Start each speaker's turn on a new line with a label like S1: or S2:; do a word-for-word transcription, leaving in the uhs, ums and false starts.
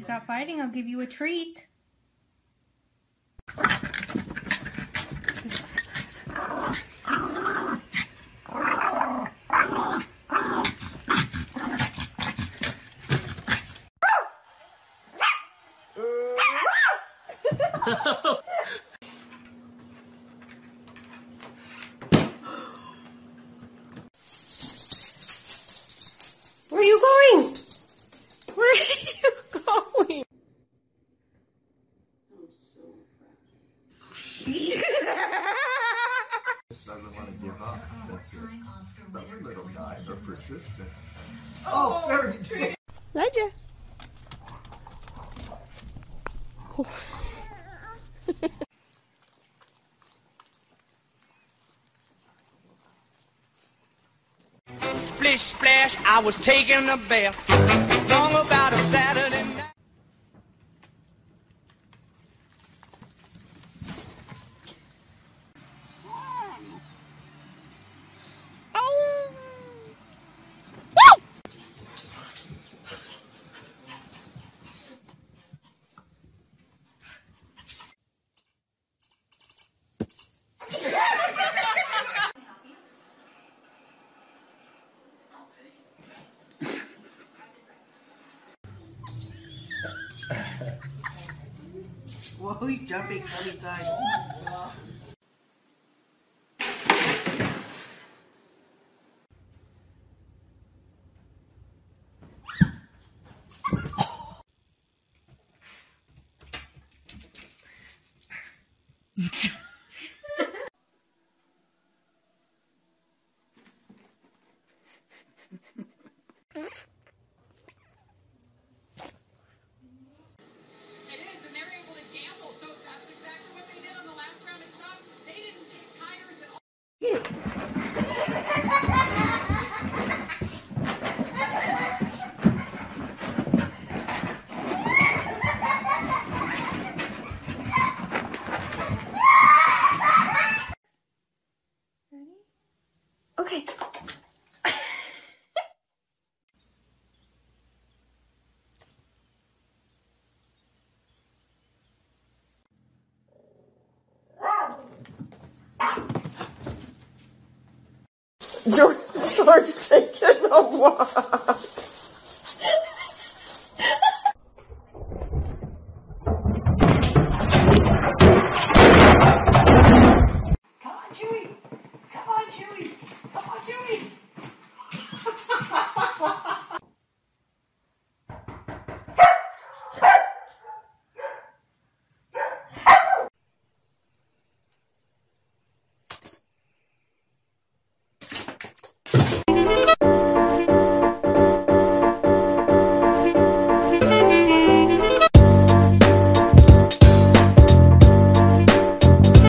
S1: stop fighting, I'll give you a treat.
S2: Where are you going? Where are you going? I'm so
S3: Just doesn't want to give up. That's it. Stubborn little guy, or persistent. Oh, there he did.
S2: Nadia.
S4: Splish splash, I was taking a bath. Long about a Saturday night.
S5: Whoa, he's jumping so many times.
S2: Okay. George, George taking a walk.